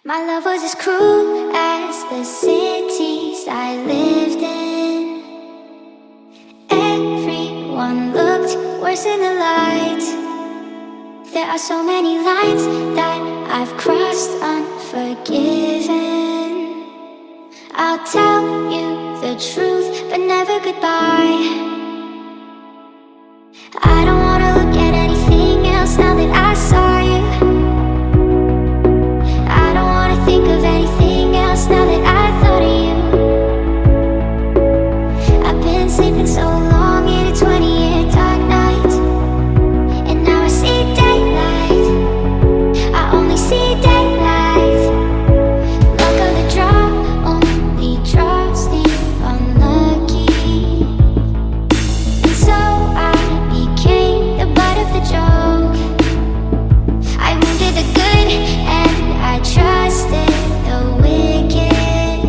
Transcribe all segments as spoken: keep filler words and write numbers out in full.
My love was as cruel as the cities I lived in. Everyone looked worse in the light. There are so many lines that I've crossed unforgiven. I'll tell you the truth, but never goodbye. I don't wanna look at anything else now that I saw you. I don't wanna think of anything else now that I thought of you. I've been sleeping so long in a twenty-year dark night, and now I see daylight. I only see daylight. Luck of the draw only draws the unlucky, and so I became the butt of the joke. I wounded the good and I trusted the wicked.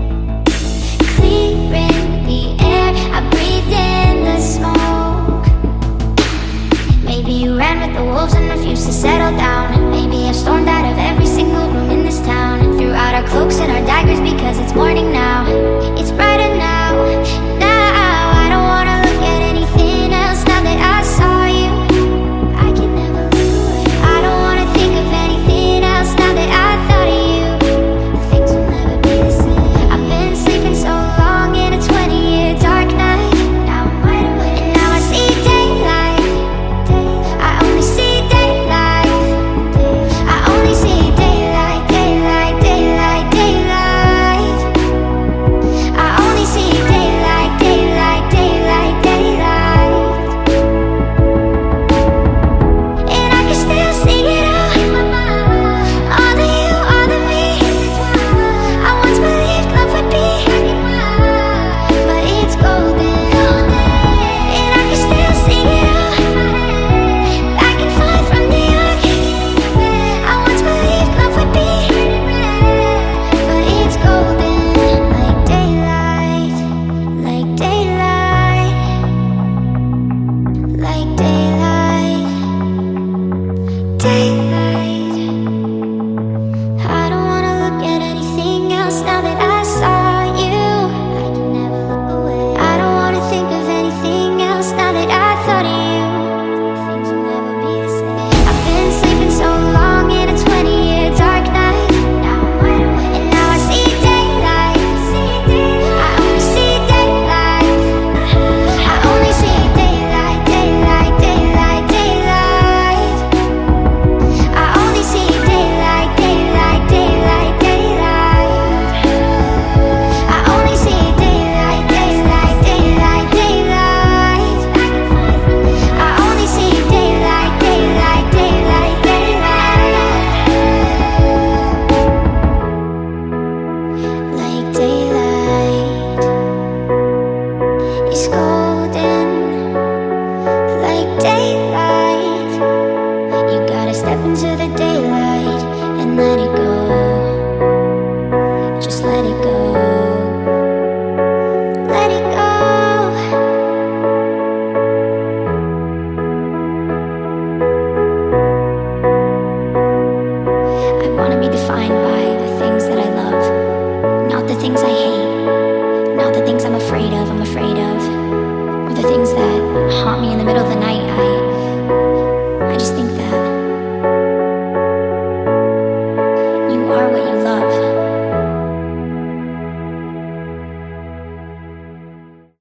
Clearing the air, I breathed in the smoke. Maybe you ran with the wolves and refused to settle down. Maybe I've stormed out of every single room in this town, threw out our cloaks and our daggers because it's morning now. It's brighter now. Now I don't wanna look at anything else now that I saw you. I can never look away. I don't wanna think of anything else now that I thought of you. Things will never be the same. I've been sleeping so long in a twenty-year dark night. Now I'm wide awake, and now I see daylight. I only see daylight. I only see daylight, daylight, daylight, daylight. I only see daylight, daylight, daylight, daylight. And I can still see it all in my mind. All of you, all of me. I once believed love would be, but it's golden. And I can still see it all in my head, back and forth from New York. I once believed love would be, but it's golden. Like daylight, like daylight, like daylight, daylight. I don't wanna look at anything else now that I saw you. I can never look away. I don't wanna think of anything else now that I thought of you. Things will never be the same. I've been sleeping so long in a twenty-year dark night. Now I'm wide awake, and now I see daylight. I only see daylight. I only see daylight, daylight, daylight, daylight. I only see daylight, daylight, daylight, daylight. I only see daylight, daylight, daylight, daylight. I only see daylight, daylight, daylight, daylight. Like daylight, it's golden. Like daylight, you gotta step into the daylight and let it go. Just let it go. Let it go. I wanna be defined by the things that I love, not the things I hate, not the things I'm afraid of, I'm afraid of, or the things that haunt me in the middle of the night. I, I just think that you are what you love.